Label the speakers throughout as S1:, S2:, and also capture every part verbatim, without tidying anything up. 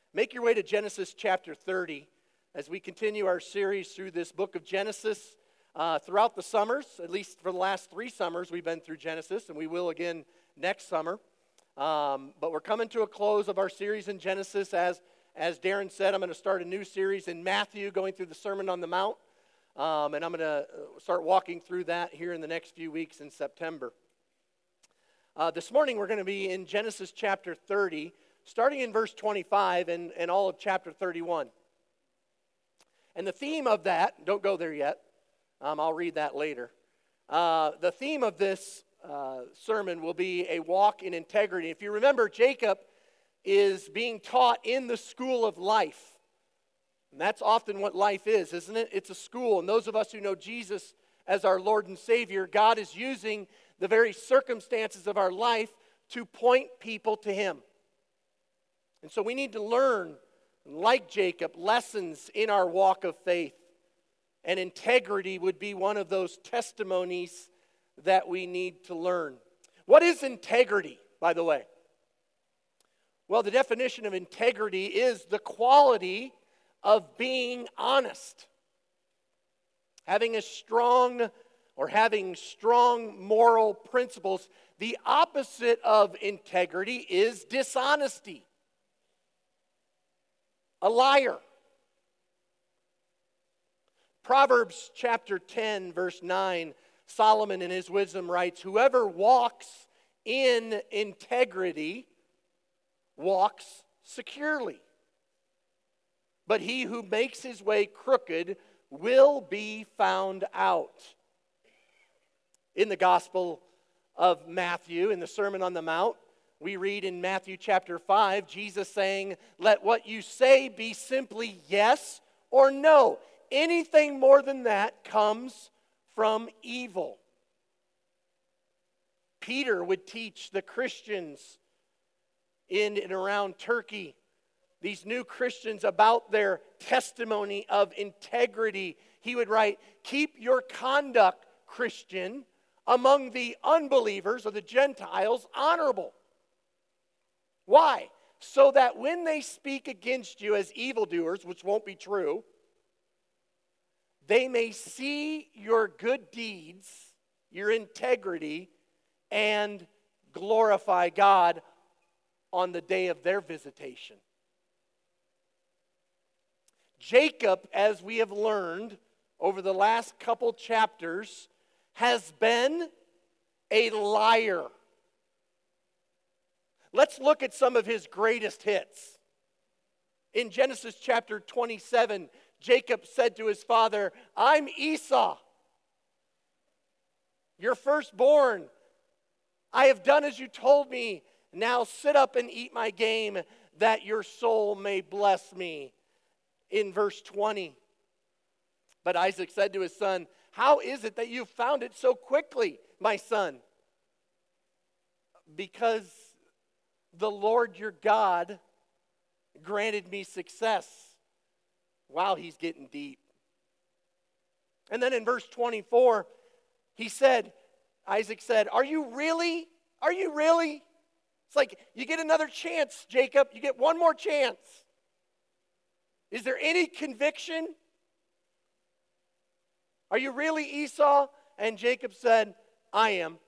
S1: Make your way to Genesis chapter thirty as we continue our series through this book of Genesis. Uh, throughout the summers, at least for the last three summers, we've been through Genesis, and we will again next summer. Um, but we're coming to a close of our series in Genesis. As, as Darren said, I'm going to start a new series in Matthew, going through the Sermon on the Mount. Um, and I'm going to start walking through that here in the next few weeks in September. Uh, this morning, we're going to be in Genesis chapter thirty, starting in verse twenty-five and, and all of chapter thirty-one. And the theme of that, don't go there yet, um, I'll read that later. Uh, the theme of this uh, sermon will be a walk in integrity. If you remember, Jacob is being taught in the school of life. And that's often what life is, isn't it? It's a school. And those of us who know Jesus as our Lord and Savior, God is using the very circumstances of our life to point people to Him. And so we need to learn, like Jacob, lessons in our walk of faith. And integrity would be one of those testimonies that we need to learn. What is integrity, by the way? Well, the definition of integrity is the quality of being honest. Having a strong or having strong moral principles. The opposite of integrity is dishonesty. A liar. Proverbs chapter ten, verse nine, Solomon in his wisdom writes, "Whoever walks in integrity walks securely. But he who makes his way crooked will be found out." In the Gospel of Matthew, in the Sermon on the Mount, we read in Matthew chapter five, Jesus saying, "Let what you say be simply yes or no. Anything more than that comes from evil." Peter would teach the Christians in and around Turkey, these new Christians, about their testimony of integrity. He would write, "Keep your conduct, Christian, among the unbelievers or the Gentiles honorable." Why? So that when they speak against you as evildoers, which won't be true, they may see your good deeds, your integrity, and glorify God on the day of their visitation. Jacob, as we have learned over the last couple chapters, has been a liar. Let's look at some of his greatest hits. In Genesis chapter twenty-seven, Jacob said to his father, "I'm Esau, your firstborn. I have done as you told me. Now sit up and eat my game, that your soul may bless me." In verse twenty, but Isaac said to his son, "How is it that you found it so quickly, my son?" "Because the Lord your God granted me success." Wow, he's getting deep. And then in verse twenty-four, he said, Isaac said, "Are you really? Are you really?" It's like, you get another chance, Jacob. You get one more chance. Is there any conviction? "Are you really Esau?" And Jacob said, "I am."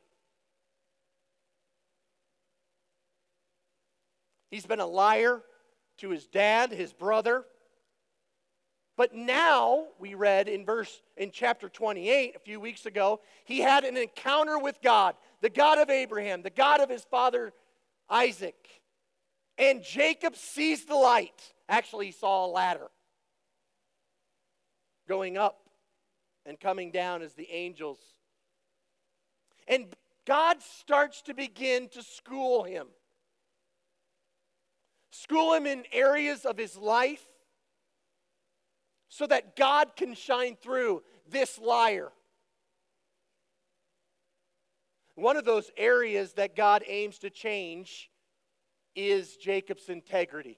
S1: He's been a liar to his dad, his brother. But now, we read in verse in chapter twenty-eight, a few weeks ago, he had an encounter with God, the God of Abraham, the God of his father Isaac. And Jacob sees the light. Actually, he saw a ladder going up and coming down as the angels. And God starts to begin to school him. School him in areas of his life so that God can shine through this liar. One of those areas that God aims to change is Jacob's integrity.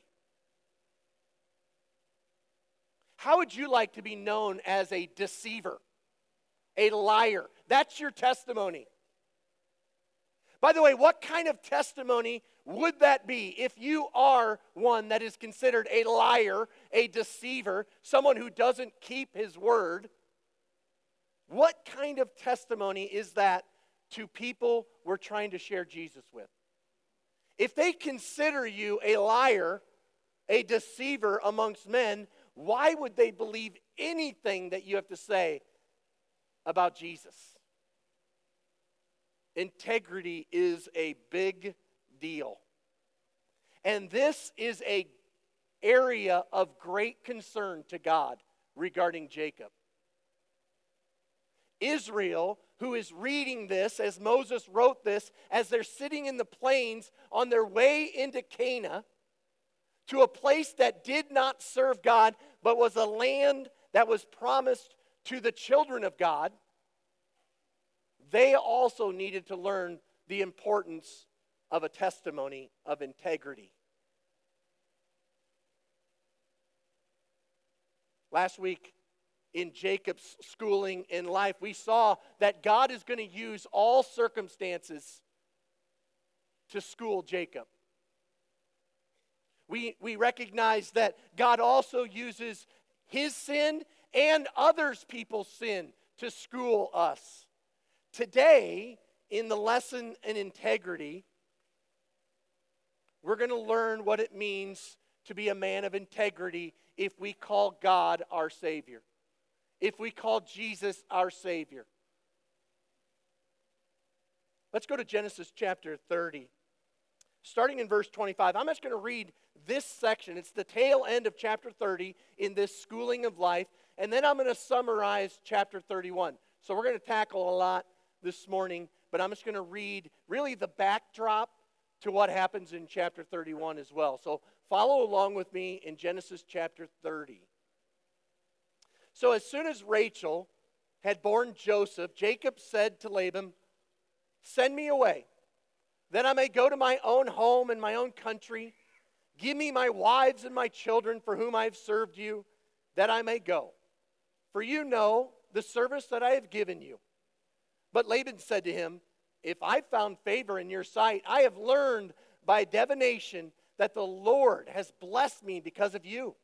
S1: How would you like to be known as a deceiver, a liar? That's your testimony. By the way, what kind of testimony would that be if you are one that is considered a liar, a deceiver, someone who doesn't keep his word? What kind of testimony is that to people we're trying to share Jesus with? If they consider you a liar, a deceiver amongst men, why would they believe anything that you have to say about Jesus? Integrity is a big deal. And this is an area of great concern to God regarding Jacob. Israel, who is reading this as Moses wrote this, as they're sitting in the plains on their way into Canaan, to a place that did not serve God, but was a land that was promised to the children of God, they also needed to learn the importance of a testimony of integrity. Last week, in Jacob's schooling in life, we saw that God is going to use all circumstances to school Jacob. We, we recognize that God also uses his sin and others' people's sin to school us. Today, in the lesson in integrity, we're going to learn what it means to be a man of integrity if we call God our Savior, if we call Jesus our Savior. Let's go to Genesis chapter thirty. Starting in verse twenty-five, I'm just going to read this section. It's the tail end of chapter thirty in this schooling of life, and then I'm going to summarize chapter thirty-one. So we're going to tackle a lot this morning, but I'm just going to read really the backdrop to what happens in chapter thirty-one as well. So follow along with me in Genesis chapter thirty. So as soon as Rachel had borne Joseph, Jacob said to Laban, "Send me away, then I may go to my own home and my own country. Give me my wives and my children for whom I have served you, that I may go. For you know the service that I have given you." But Laban said to him, "If I found favor in your sight, I have learned by divination that the Lord has blessed me because of you."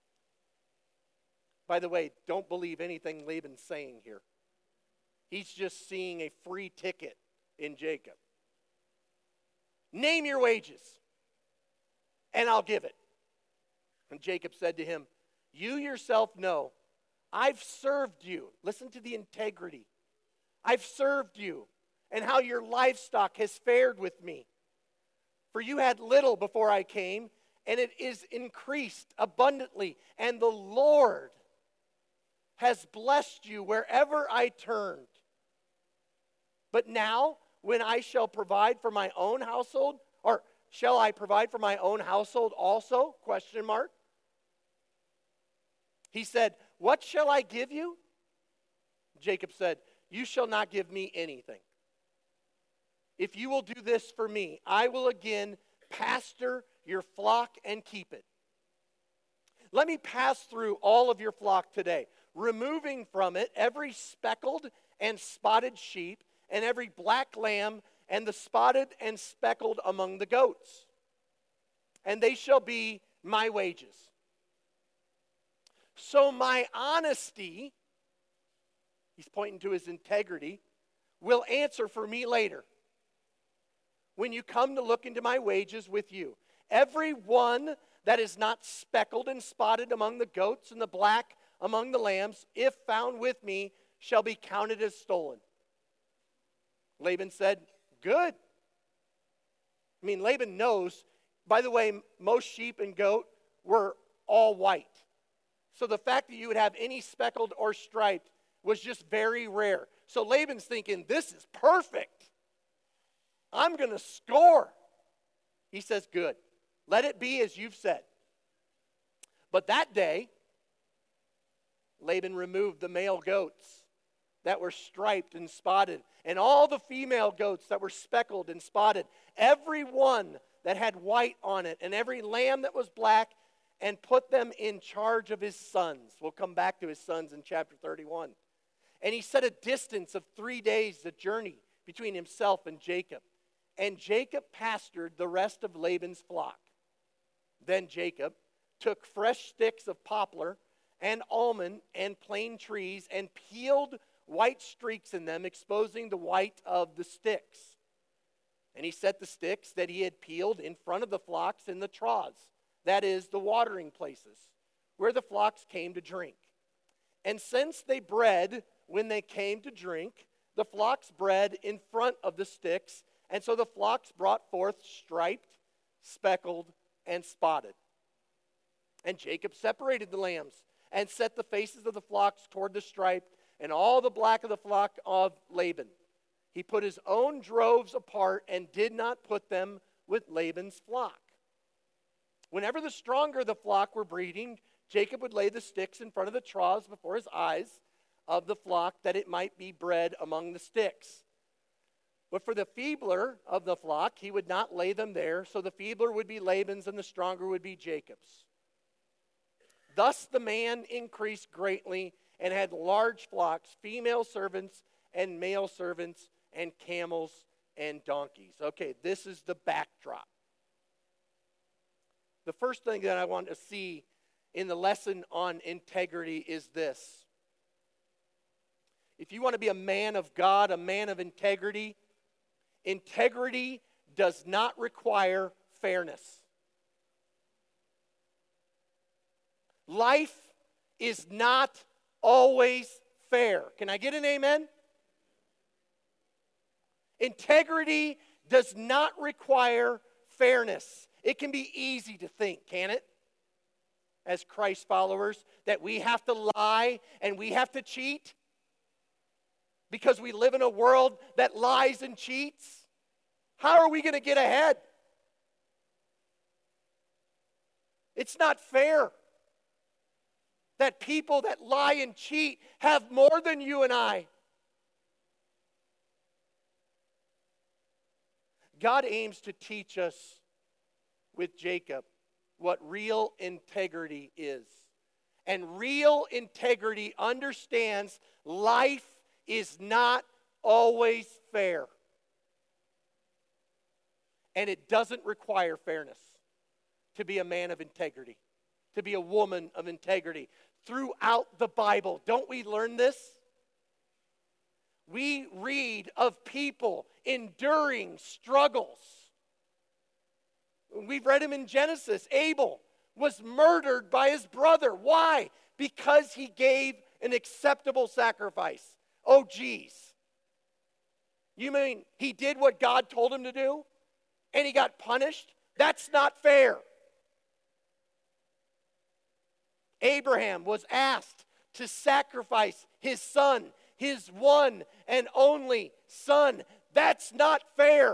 S1: By the way, don't believe anything Laban's saying here. He's just seeing a free ticket in Jacob. "Name your wages, and I'll give it." And Jacob said to him, "You yourself know, I've served you." Listen to the integrity. "I've served you, and how your livestock has fared with me. For you had little before I came, and it is increased abundantly, and the Lord has blessed you wherever I turned. But now, when I shall provide for my own household, or shall I provide for my own household also? Question mark. He said, "What shall I give you?" Jacob said, "You shall not give me anything. If you will do this for me, I will again pasture your flock and keep it. Let me pass through all of your flock today, removing from it every speckled and spotted sheep, and every black lamb, and the spotted and speckled among the goats. And they shall be my wages. So my honesty," he's pointing to his integrity, "will answer for me later, when you come to look into my wages with you. Every one that is not speckled and spotted among the goats, and the black among the lambs, if found with me, shall be counted as stolen." Laban said, "Good." I mean, Laban knows, by the way, most sheep and goat were all white. So the fact that you would have any speckled or striped was just very rare. So Laban's thinking, this is perfect. I'm going to score. He says, "Good. Let it be as you've said." But that day, Laban removed the male goats that were striped and spotted, and all the female goats that were speckled and spotted, every one that had white on it, and every lamb that was black, and put them in charge of his sons. We'll come back to his sons in chapter thirty-one. And he set a distance of three days, the journey between himself and Jacob. and Jacob pastured the rest of Laban's flock. Then Jacob took fresh sticks of poplar and almond and plane trees and peeled white streaks in them, exposing the white of the sticks. And he set the sticks that he had peeled in front of the flocks in the troughs, that is, the watering places, where the flocks came to drink. And since they bred when they came to drink, the flocks bred in front of the sticks, and so the flocks brought forth striped, speckled, and spotted. And Jacob separated the lambs and set the faces of the flocks toward the striped, and all the black of the flock of Laban. He put his own droves apart and did not put them with Laban's flock. Whenever the stronger of the flock were breeding, Jacob would lay the sticks in front of the troughs before his eyes of the flock, that it might be bred among the sticks. But for the feebler of the flock, he would not lay them there, so the feebler would be Laban's and the stronger would be Jacob's. Thus the man increased greatly and had large flocks, female servants and male servants, and camels and donkeys. Okay, this is the backdrop. The first thing that I want to see in the lesson on integrity is this. If you want to be a man of God, a man of integrity, integrity does not require fairness. Life is not always fair. Can I get an amen? Integrity does not require fairness. It can be easy to think, can it? As Christ followers, that we have to lie and we have to cheat because we live in a world that lies and cheats. How are we going to get ahead? It's not fair that people that lie and cheat have more than you and I. God aims to teach us with Jacob what real integrity is. And real integrity understands life is not always fair. And it doesn't require fairness to be a man of integrity, to be a woman of integrity. Throughout the Bible, don't we learn this? We read of people enduring struggles. We've read him in Genesis. Abel was murdered by his brother. Why? Because he gave an acceptable sacrifice. Oh, geez. You mean he did what God told him to do and he got punished? That's not fair. Abraham was asked to sacrifice his son, his one and only son. That's not fair.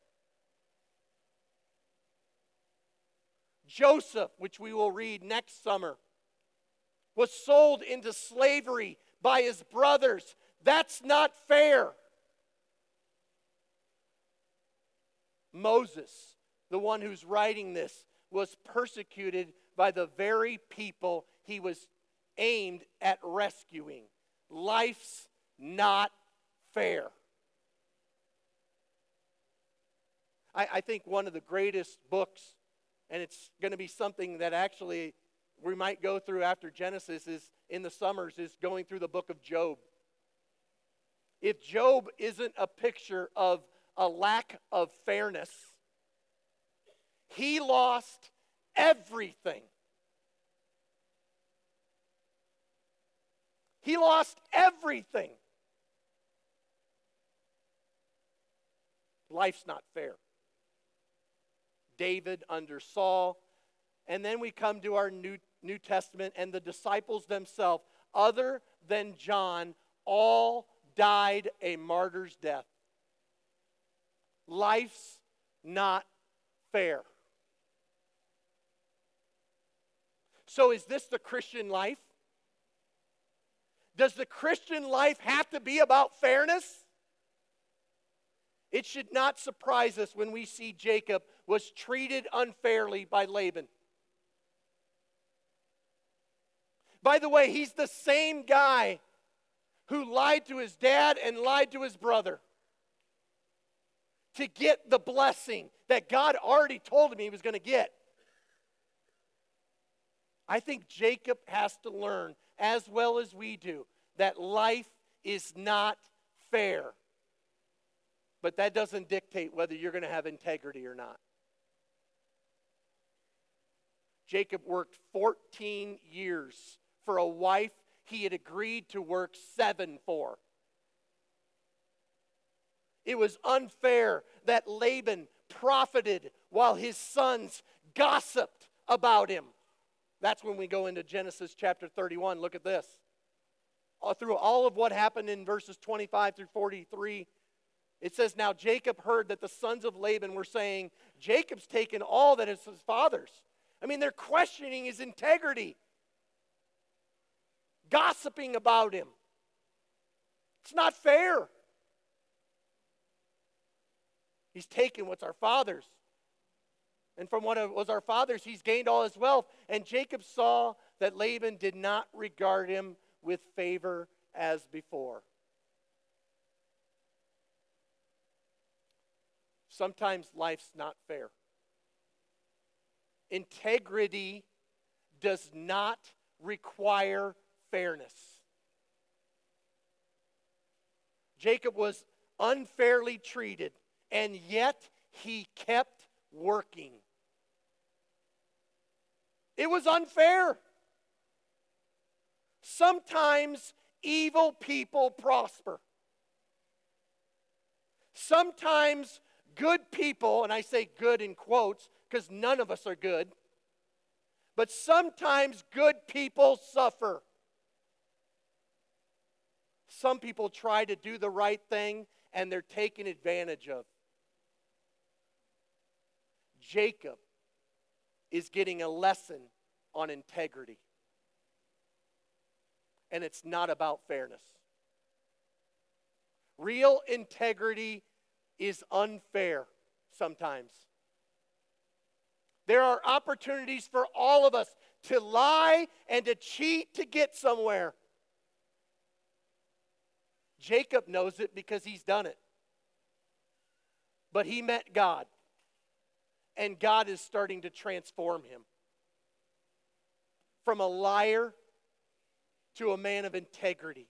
S1: Joseph, which we will read next summer, was sold into slavery by his brothers. That's not fair. Moses, the one who's writing this, was persecuted by the very people he was aimed at rescuing. Life's not fair. I, I think one of the greatest books, and it's going to be something that actually we might go through after Genesis is in the summers, is going through the book of Job. If Job isn't a picture of a lack of fairness, he lost everything. He lost everything. Life's not fair. David under Saul. And then we come to our New, New Testament and the disciples themselves, other than John, all died a martyr's death. Life's not fair. So is this the Christian life? Does the Christian life have to be about fairness? It should not surprise us when we see Jacob was treated unfairly by Laban. By the way, he's the same guy who lied to his dad and lied to his brother. to get the blessing that God already told him he was going to get. I think Jacob has to learn, as well as we do, that life is not fair. But that doesn't dictate whether you're going to have integrity or not. Jacob worked fourteen years for a wife he had agreed to work seven for. It was unfair that Laban profited while his sons gossiped about him. That's when we go into Genesis chapter thirty-one. Look at this. All through all of what happened in verses twenty-five through forty-three, it says, now Jacob heard that the sons of Laban were saying, Jacob's taken all that is his father's. I mean, they're questioning his integrity, gossiping about him. It's not fair. He's taken what's our father's. And from what was our father's, he's gained all his wealth. And Jacob saw that Laban did not regard him with favor as before. Sometimes life's not fair. Integrity does not require fairness. Jacob was unfairly treated, and yet he kept working. It was unfair. Sometimes evil people prosper. Sometimes good people, and I say good in quotes because none of us are good, but sometimes good people suffer. Some people try to do the right thing and they're taken advantage of. Jacob is getting a lesson on integrity. And it's not about fairness. Real integrity is unfair sometimes. There are opportunities for all of us to lie and to cheat to get somewhere. Jacob knows it because he's done it. But he met God. And God is starting to transform him. From a liar to a man of integrity.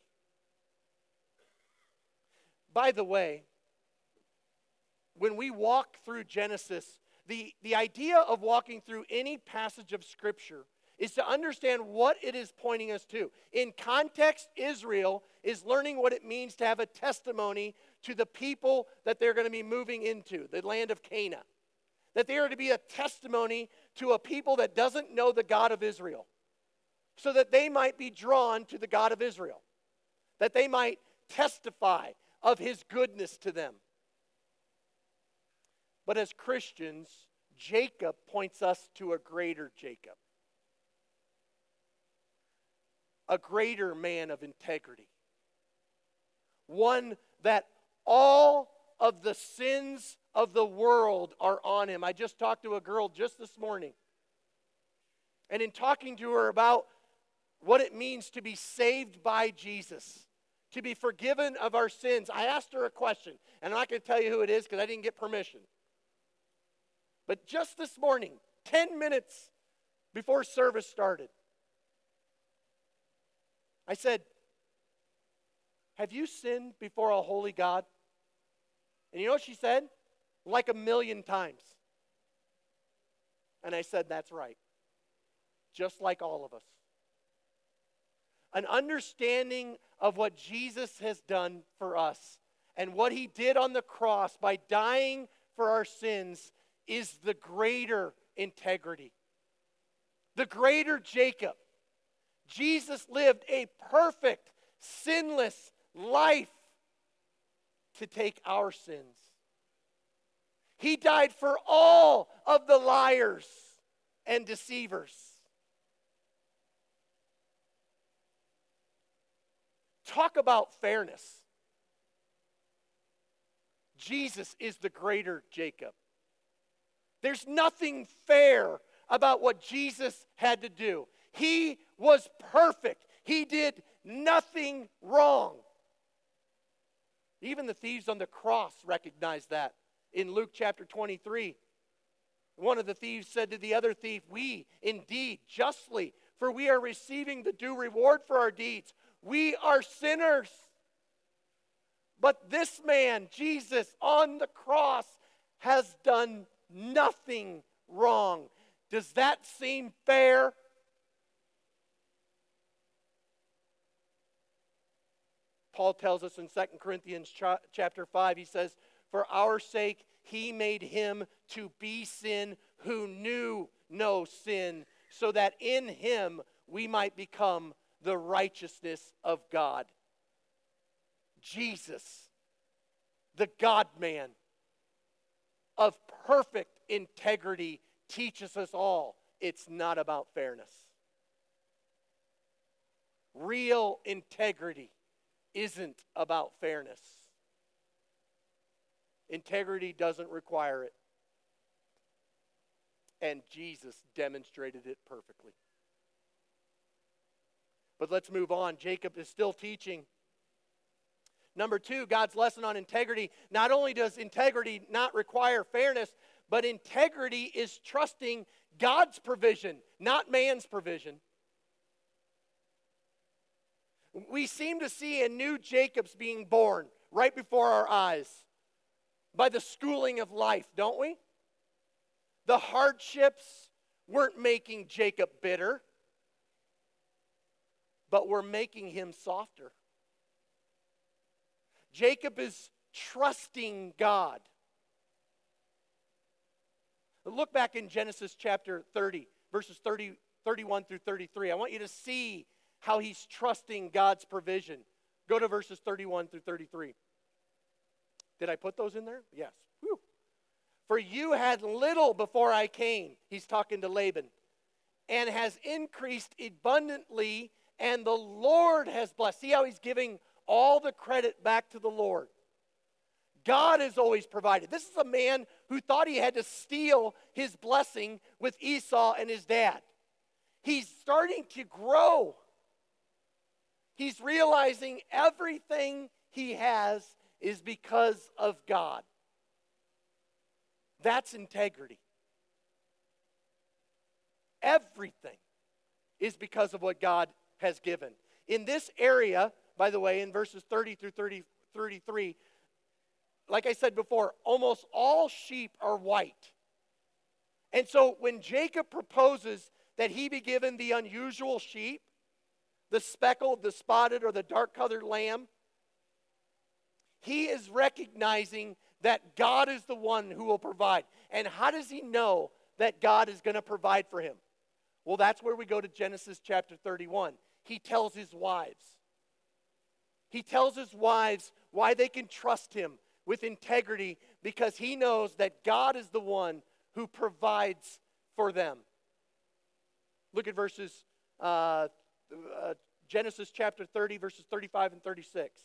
S1: By the way, when we walk through Genesis, the, the idea of walking through any passage of Scripture is to understand what it is pointing us to. In context, Israel is learning what it means to have a testimony to the people that they're going to be moving into, the land of Canaan. That they are to be a testimony to a people that doesn't know the God of Israel. So that they might be drawn to the God of Israel. That they might testify of His goodness to them. But as Christians, Jacob points us to a greater Jacob. A greater man of integrity. One that all of the sins of the world are on him. I just talked to a girl just this morning. And in talking to her about what it means to be saved by Jesus, to be forgiven of our sins, I asked her a question. And I'm not going to tell you who it is because I didn't get permission. But just this morning, ten minutes before service started, I said, have you sinned before a holy God? And you know what she said? Like a million times. And I said, that's right. Just like all of us. An understanding of what Jesus has done for us and what He did on the cross by dying for our sins is the greater integrity. The greater Jacob. Jesus lived a perfect, sinless life to take our sins. He died for all of the liars and deceivers. Talk about fairness. Jesus is the greater Jacob. There's nothing fair about what Jesus had to do. He was perfect. He did nothing wrong. Even the thieves on the cross recognized that in Luke chapter twenty-three. One of the thieves said to the other thief, "We indeed justly, for we are receiving the due reward for our deeds. We are sinners. But this man, Jesus, on the cross, has done nothing wrong." Does that seem fair? Paul tells us in Second Corinthians chapter five, he says, "For our sake he made him to be sin who knew no sin, so that in him we might become the righteousness of God." Jesus, the God-man of perfect integrity, teaches us all it's not about fairness. Real integrity isn't about fairness. Integrity doesn't require it. And Jesus demonstrated it perfectly. But let's move on. Jacob is still teaching. Number two, God's lesson on integrity. Not only does integrity not require fairness, but integrity is trusting God's provision, not man's provision. We seem to see a new Jacob's being born right before our eyes by the schooling of life, don't we? The hardships weren't making Jacob bitter, but were making him softer. Jacob is trusting God. Look back in Genesis chapter thirty, verses thirty, thirty-one through thirty-three. I want you to see how he's trusting God's provision. Go to verses thirty-one through thirty-three. Did I put those in there? Yes. Whew. "For you had little before I came," he's talking to Laban, "and has increased abundantly, and the Lord has blessed." See how he's giving all the credit back to the Lord. God has always provided. This is a man who thought he had to steal his blessing with Esau and his dad. He's starting to grow. He's realizing everything he has is because of God. That's integrity. Everything is because of what God has given. In this area, by the way, in verses thirty through thirty, thirty-three, like I said before, almost all sheep are white. And so when Jacob proposes that he be given the unusual sheep, the speckled, the spotted, or the dark-colored lamb, he is recognizing that God is the one who will provide. And how does he know that God is going to provide for him? Well, that's where we go to Genesis chapter thirty-one. He tells his wives. He tells his wives why they can trust him with integrity, because he knows that God is the one who provides for them. Look at verses, uh, uh, Genesis chapter thirty, verses thirty-five and thirty-six.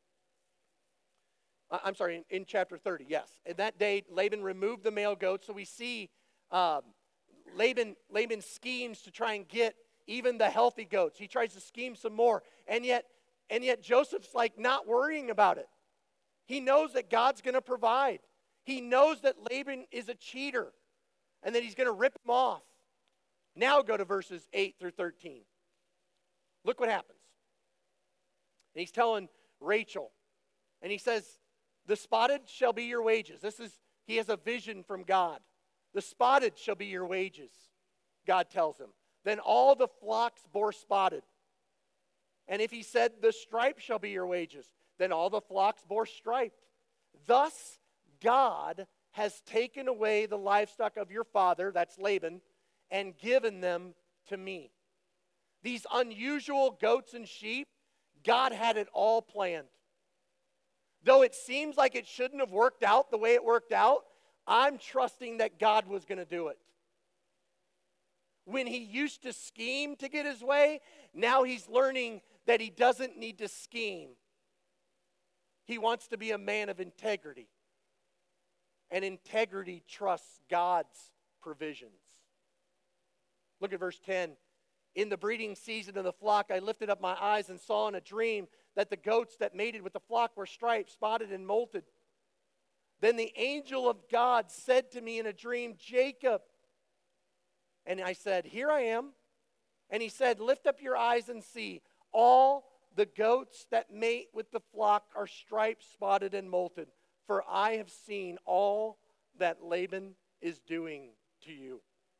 S1: Uh, I'm sorry, in, in chapter thirty, yes. In that day, Laban removed the male goats. So we see um, Laban, Laban schemes to try and get even the healthy goats. He tries to scheme some more. And yet, and yet Joseph's like not worrying about it. He knows that God's going to provide. He knows that Laban is a cheater and that he's going to rip him off. Now go to verses eight through thirteen. Look what happens. And he's telling Rachel, and he says, "The spotted shall be your wages." This is, he has a vision from God. "The spotted shall be your wages," God tells him. "Then all the flocks bore spotted. And if he said, 'The stripe shall be your wages,' then all the flocks bore striped. Thus God has taken away the livestock of your father," that's Laban, "and given them to me." These unusual goats and sheep, God had it all planned. Though it seems like it shouldn't have worked out the way it worked out, I'm trusting that God was going to do it. When he used to scheme to get his way, now he's learning that he doesn't need to scheme. He wants to be a man of integrity. And integrity trusts God's provisions. Look at verse ten. "In the breeding season of the flock, I lifted up my eyes and saw in a dream that the goats that mated with the flock were striped, spotted, and molted. Then the angel of God said to me in a dream, Jacob. And I said, here I am. And he said, lift up your eyes and see. All the goats that mate with the flock are striped, spotted, and molted. For I have seen all that Laban is doing to you.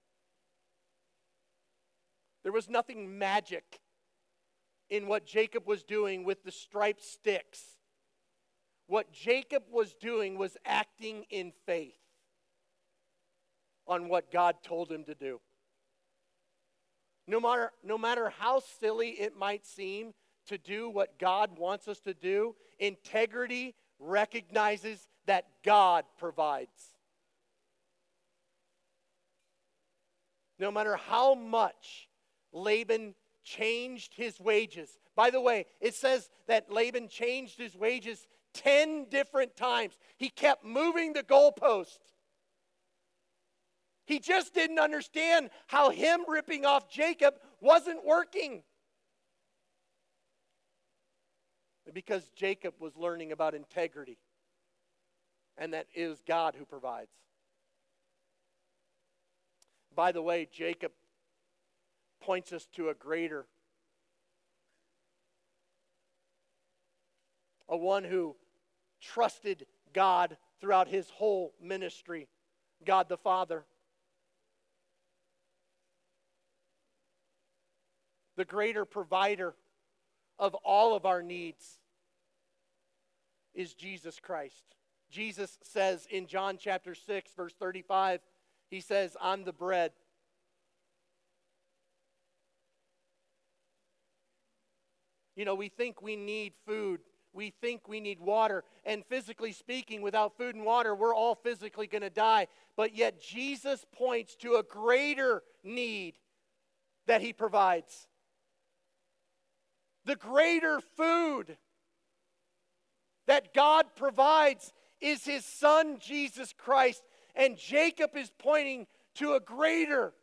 S1: There was nothing magic in what Jacob was doing with the striped sticks. What Jacob was doing was acting in faith on what God told him to do. No matter, no matter how silly it might seem to do what God wants us to do, integrity recognizes that God provides. No matter how much Laban changed his wages. By the way, it says that Laban changed his wages ten different times. He kept moving the goalpost. He just didn't understand how him ripping off Jacob wasn't working. Because Jacob was learning about integrity. And that it is God who provides. By the way, Jacob points us to a greater, a one who trusted God throughout his whole ministry, God the Father. The greater provider of all of our needs is Jesus Christ. Jesus says in John chapter six, verse thirty-five, he says, I'm the bread. You know, we think we need food. We think we need water. And physically speaking, without food and water, we're all physically going to die. But yet Jesus points to a greater need that he provides. The greater food that God provides is his Son, Jesus Christ. And Jacob is pointing to a greater.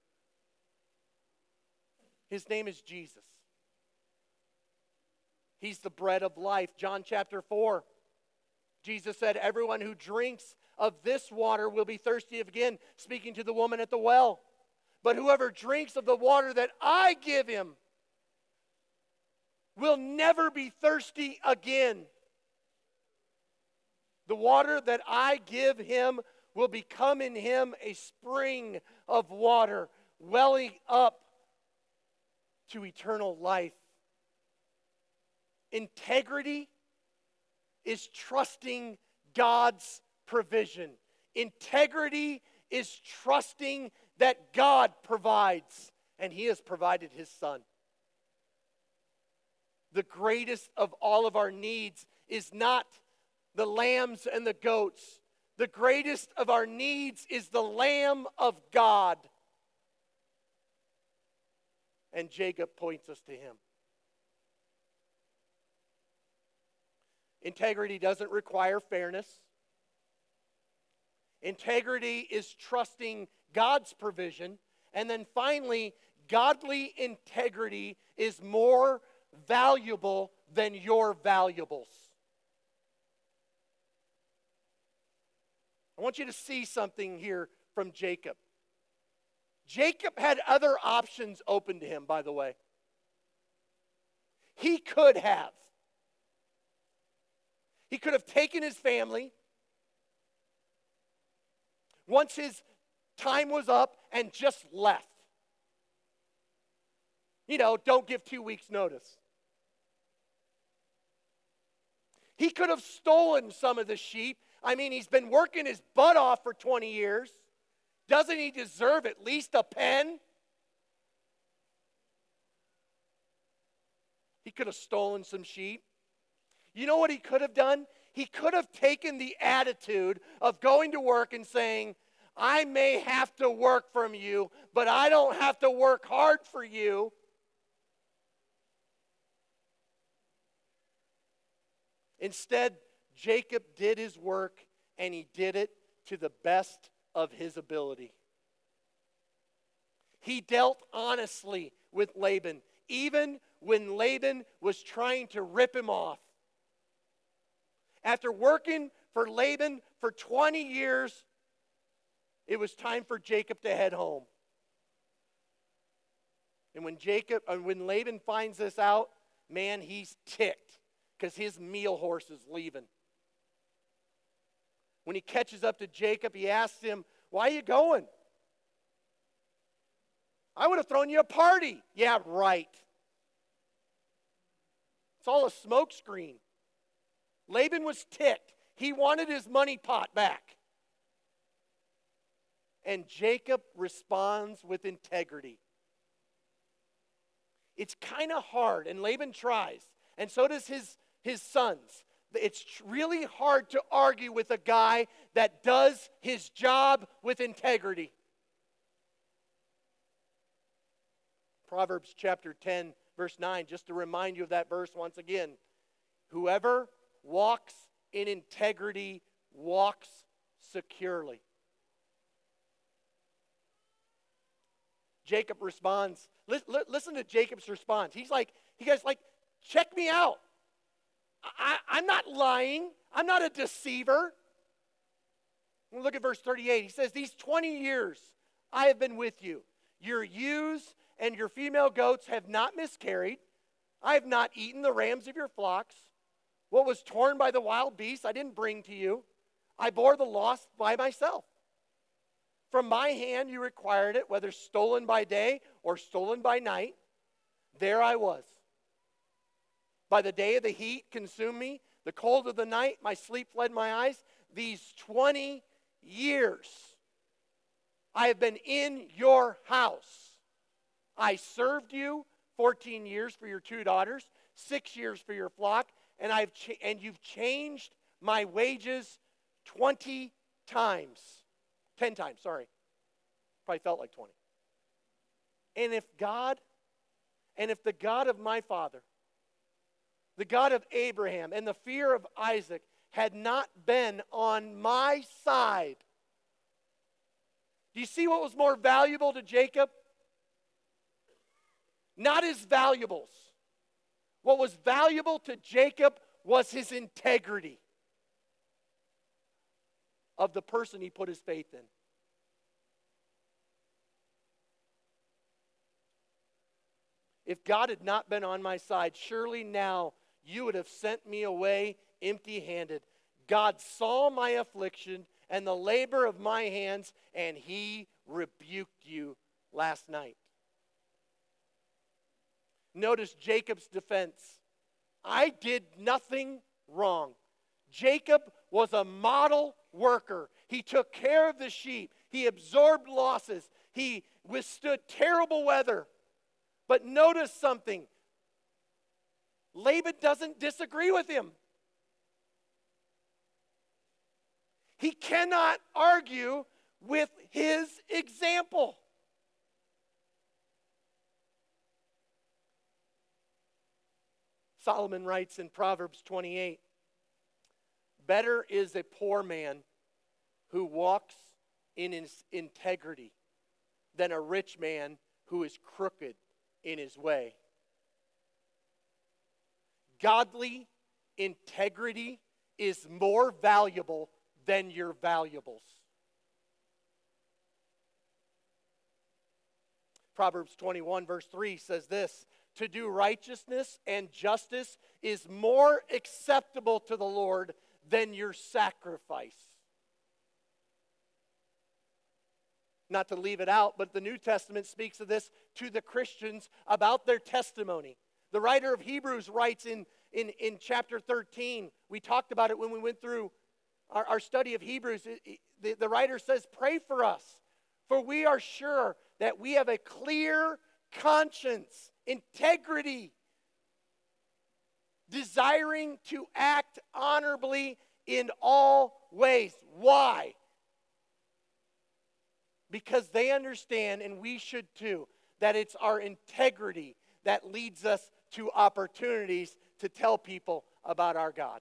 S1: His name is Jesus. He's the bread of life. John chapter four. Jesus said, everyone who drinks of this water will be thirsty again, speaking to the woman at the well. But whoever drinks of the water that I give him will never be thirsty again. The water that I give him will become in him a spring of water, welling up to eternal life. Integrity is trusting God's provision. Integrity is trusting that God provides, and he has provided his Son. The greatest of all of our needs is not the lambs and the goats. The greatest of our needs is the Lamb of God. And Jacob points us to him. Integrity doesn't require fairness. Integrity is trusting God's provision. And then finally, godly integrity is more valuable than your valuables. I want you to see something here from Jacob. Jacob had other options open to him, by the way. He could have. He could have taken his family once his time was up and just left. You know, don't give two weeks' notice. He could have stolen some of the sheep. I mean, he's been working his butt off for twenty years. Doesn't he deserve at least a pen? He could have stolen some sheep. You know what he could have done? He could have taken the attitude of going to work and saying, I may have to work from you, but I don't have to work hard for you. Instead, Jacob did his work, and he did it to the best of his ability. He dealt honestly with Laban, even when Laban was trying to rip him off. After working for Laban for for twenty years, it was time for Jacob to head home. And when Jacob, and when Laban finds this out, man, he's ticked because his meal horse is leaving. When he catches up to Jacob, he asks him, "Why are you going?" "I would have thrown you a party." "Yeah, right." It's all a smokescreen. Laban was ticked. He wanted his money pot back. And Jacob responds with integrity. It's kind of hard, and Laban tries, and so does his, his sons. It's really hard to argue with a guy that does his job with integrity. Proverbs chapter ten, verse nine, just to remind you of that verse once again. Whoever walks in integrity walks securely. Jacob responds. Listen to Jacob's response. He's like, he goes like, check me out. I, I'm not lying. I'm not a deceiver. Look at verse thirty-eight. He says, these twenty years I have been with you. Your ewes and your female goats have not miscarried. I have not eaten the rams of your flocks. What was torn by the wild beasts I didn't bring to you. I bore the loss by myself. From my hand you required it, whether stolen by day or stolen by night. There I was. By the day of the heat consumed me, the cold of the night, my sleep fled my eyes. These twenty years I have been in your house. I served you fourteen years for your two daughters, six years for your flock, and I've cha- and you've changed my wages twenty times. ten times, sorry. Probably felt like twenty. And if God, and if the God of my father, the God of Abraham, and the fear of Isaac had not been on my side, do you see what was more valuable to Jacob? Not his valuables. What was valuable to Jacob was his integrity of the person he put his faith in. If God had not been on my side, surely now you would have sent me away empty-handed. God saw my affliction and the labor of my hands, and he rebuked you last night. Notice Jacob's defense. I did nothing wrong. Jacob was a model worker. He took care of the sheep. He absorbed losses. He withstood terrible weather. But notice something. Laban doesn't disagree with him. He cannot argue with his example. Solomon writes in Proverbs twenty-eight, better is a poor man who walks in his integrity than a rich man who is crooked in his way. Godly integrity is more valuable than your valuables. Proverbs twenty-one verse three says this, to do righteousness and justice is more acceptable to the Lord than your sacrifice. Not to leave it out, but the New Testament speaks of this to the Christians about their testimony. The writer of Hebrews writes in, in, in chapter thirteen, we talked about it when we went through our, our study of Hebrews. It, it, the, the writer says, pray for us, for we are sure that we have a clear conscience, integrity, desiring to act honorably in all ways. Why? Because they understand, and we should too, that it's our integrity that leads us to opportunities to tell people about our God.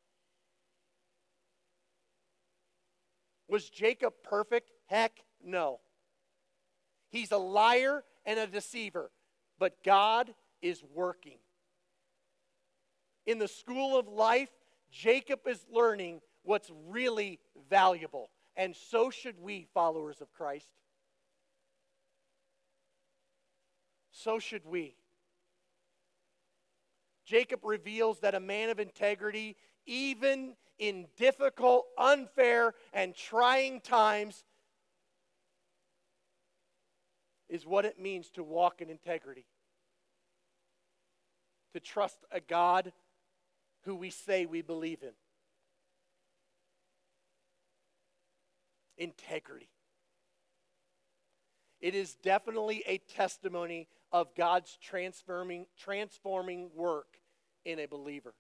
S1: Was Jacob perfect? Heck no. He's a liar and a deceiver, but God is working. In the school of life, Jacob is learning what's really valuable. And so should we, followers of Christ. So should we. Jacob reveals that a man of integrity, even in difficult, unfair, and trying times, is what it means to walk in integrity. To trust a God who we say we believe in. Integrity. It is definitely a testimony of God's transforming, transforming work in a believer.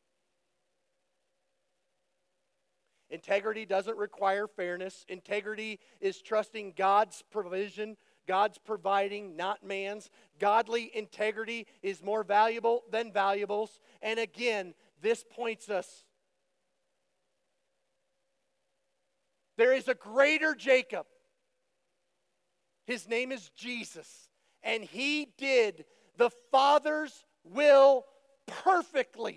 S1: Integrity doesn't require fairness. Integrity is trusting God's provision, God's providing, not man's. Godly integrity is more valuable than valuables. And again, this points us. There is a greater Jacob. His name is Jesus. And he did the Father's will perfectly.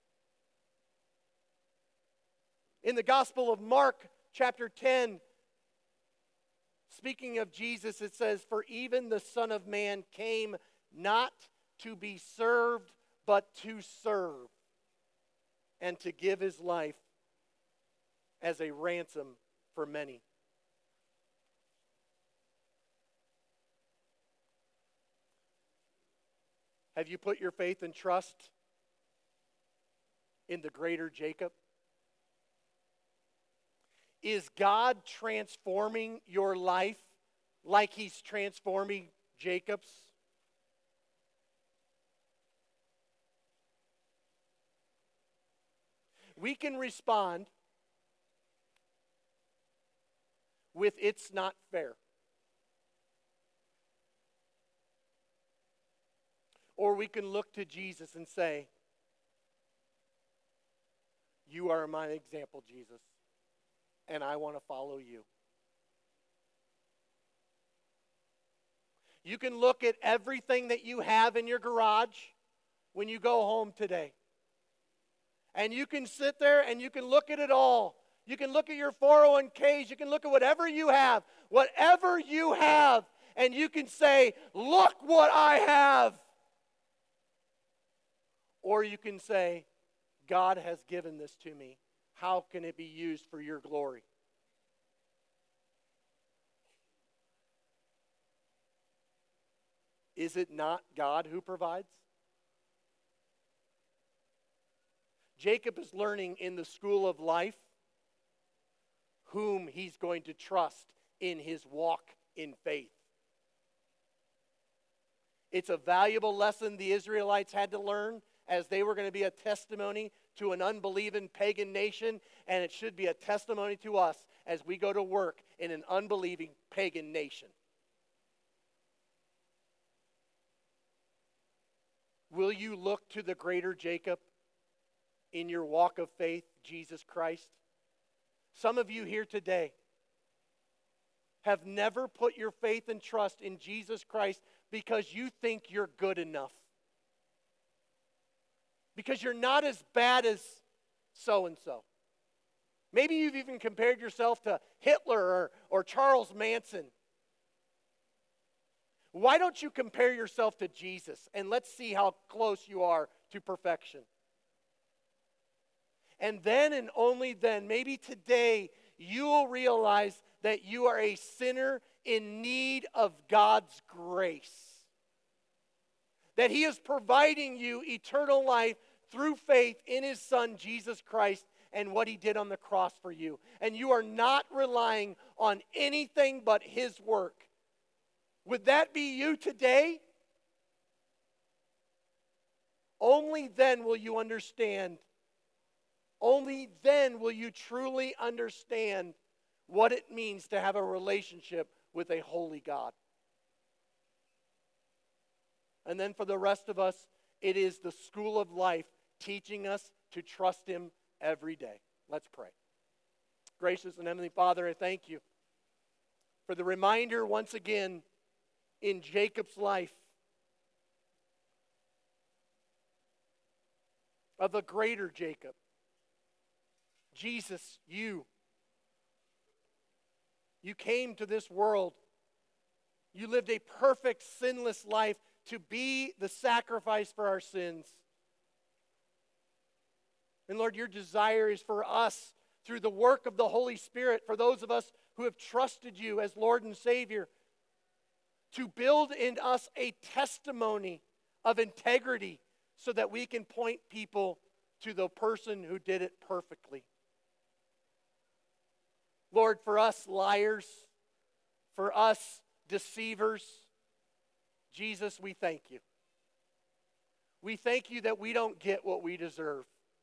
S1: In the Gospel of Mark, chapter ten, speaking of Jesus, it says, "For even the Son of Man came not to be served, but to serve, and to give his life as a ransom for many." Have you put your faith and trust in the greater Jacob? Is God transforming your life like he's transforming Jacob's? We can respond with "it's not fair." Or we can look to Jesus and say, "You are my example, Jesus, and I want to follow you." You can look at everything that you have in your garage when you go home today. And you can sit there and you can look at it all. You can look at your four oh one k's. You can look at whatever you have. Whatever you have. And you can say, "Look what I have." Or you can say, "God has given this to me. How can it be used for your glory?" Is it not God who provides? Jacob is learning in the school of life whom he's going to trust in his walk in faith. It's a valuable lesson the Israelites had to learn, as they were going to be a testimony to an unbelieving pagan nation, and it should be a testimony to us as we go to work in an unbelieving pagan nation. Will you look to the greater Jacob in your walk of faith, Jesus Christ? Some of you here today have never put your faith and trust in Jesus Christ because you think you're good enough. Because you're not as bad as so-and-so. Maybe you've even compared yourself to Hitler or, or Charles Manson. Why don't you compare yourself to Jesus, and let's see how close you are to perfection. And then and only then, maybe today, you will realize that you are a sinner in need of God's grace. That he is providing you eternal life through faith in his Son, Jesus Christ, and what he did on the cross for you. And you are not relying on anything but his work. Would that be you today? Only then will you understand. Only then will you truly understand what it means to have a relationship with a holy God. And then for the rest of us, it is the school of life teaching us to trust him every day. Let's pray. Gracious and Heavenly Father, I thank you for the reminder once again in Jacob's life of a greater Jacob. Jesus, you. You came to this world. You lived a perfect, sinless life to be the sacrifice for our sins. And Lord, your desire is for us, through the work of the Holy Spirit, for those of us who have trusted you as Lord and Savior, to build in us a testimony of integrity so that we can point people to the person who did it perfectly. Lord, for us liars, for us deceivers, Jesus, we thank you. We thank you that we don't get what we deserve.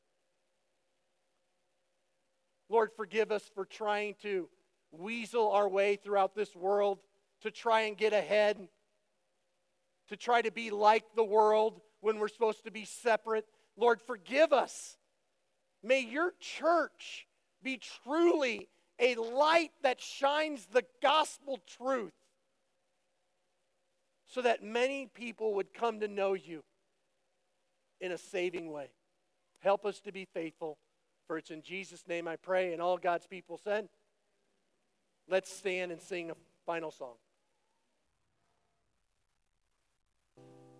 S1: Lord, forgive us for trying to weasel our way throughout this world, to try and get ahead, to try to be like the world when we're supposed to be separate. Lord, forgive us. May your church be truly a light that shines the gospel truth so that many people would come to know you in a saving way. Help us to be faithful, for it's in Jesus' name I pray. And all God's people said, let's stand and sing a final song.